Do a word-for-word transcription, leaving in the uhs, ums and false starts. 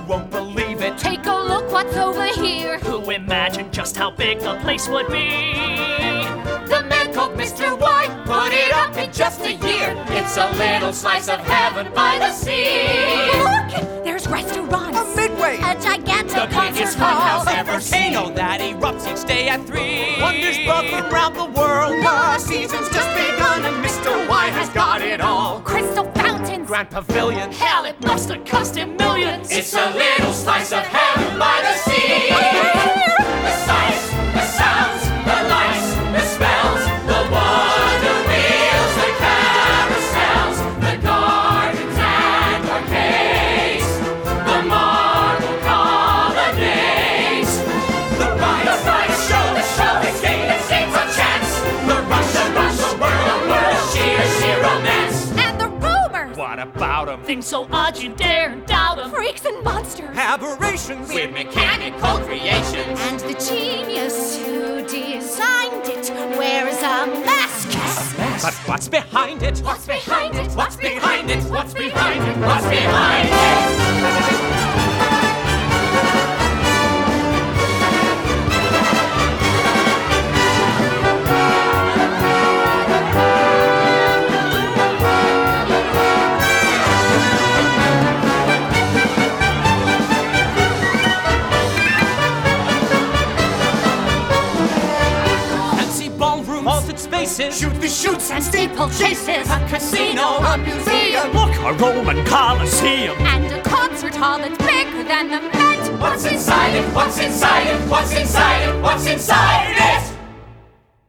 won't believe it. Take a look what's over here. Who imagined just how big the place would be? The man called Mister White put it up in just a year. It's a little slice of heaven by the sea. Look! There's restaurants. A Midway. A gigantic The concert biggest hall. funhouse ever seen. Volcano that erupts each day at three. Wonders buzzing around the world. The season's just begun and Mister White has got it all. Crystal fountains. Grand Pavilion. Hell, it must have cost him millions. It's a little slice of heaven by the sea. The sights, the sounds, the lights, the smells, the wonder wheels, the carousels, the gardens and arcades, the marble colonnades, the ride, the ride, the show, the show, the game that seems a chance, the rush, the rush, the whirl, the whirl, sheer, sheer romance, and the rumors. What about them? Things so odd you daren't doubt him. Freaks and monsters. Aberrations. With mechanical creations. And the genius who designed it wears a mask. But what's behind it? What's behind it? What's behind it? What's behind it? What's behind it? Vaulted spaces, Shoot the shoots And steeple chases. A casino, a museum. Look, a Roman Colosseum. And a concert hall that's bigger than the Met. What's inside it? What's inside it? What's inside it? What's inside it?